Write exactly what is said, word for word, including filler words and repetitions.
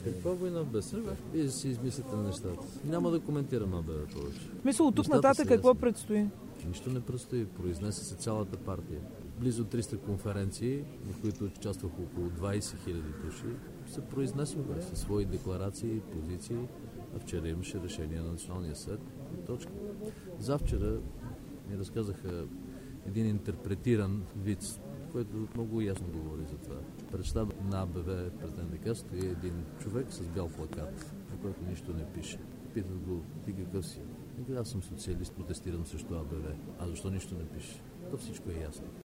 Каква война без Сърбия? Вие си измислите на нещата. Няма да коментирам АБВ повече. Мисля, от тук нататък какво предстои? Нищо не предстои. Произнесе се цялата партия. Близо триста конференции, в които участваха около двайсет хиляди души, се произнесоха със свои декларации и позиции, а вчера имаше решение на Националния съд и точка. Завчера ми разказаха един интерпретиран виц, който много ясно говори за това. Пред щаба на АБВ пред Ен Де Ка стои един човек с бял плакат, на който нищо не пише. Питат го, ти какъв си? Аз съм социалист, протестирам срещу АБВ. А защо нищо не пише? То всичко е ясно.